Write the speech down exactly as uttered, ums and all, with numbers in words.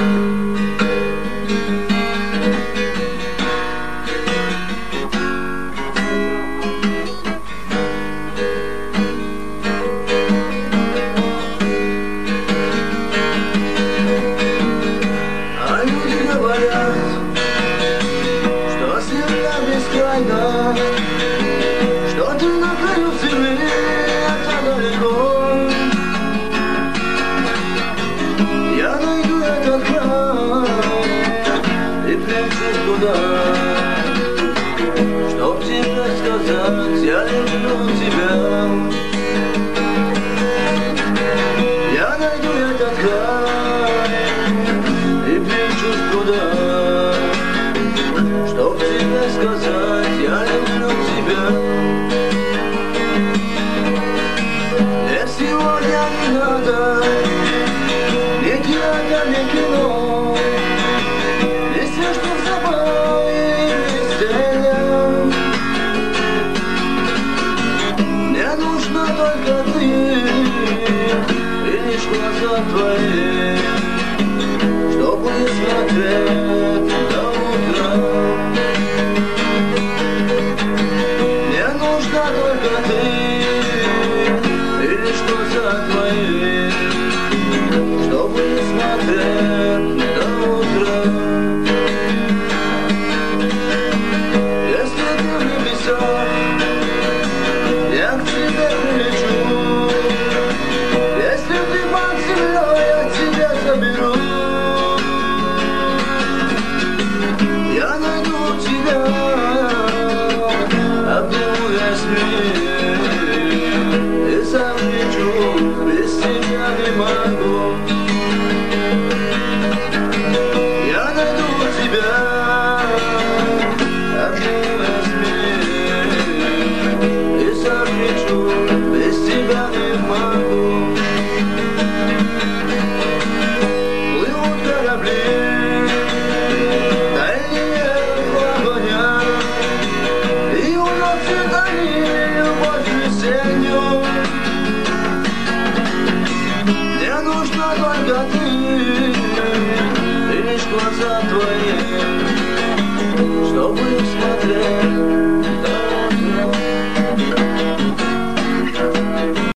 Что ты на краю земли, это далеко. Я найду этот край и примчусь туда, чтоб тебе сказать, я люблю тебя. Я найду этот край и примчусь туда, чтоб тебе сказать, я люблю тебя. Мне сегодня не надо ни театр, ни кино, ни смешных забав и веселья. Мне нужна только ты и лишь глаза твои, чтобы не смотреть до утра. Мне нужна только ты и лишь глаза твои, чтобы не смотреть до утра. Если ты в небесах, я к тебе прилечу. Если ты под землей, я тебя заберу. Я найду тебя, обниму весь мир и сам лечу, без тебя не могу. Я найду тебя, обниму весь мир и сам лечу, без тебя не могу. Плывут корабли, и уносят они любовь весеннюю. Мне нужна только ты и лишь глаза твои, чтобы смотреть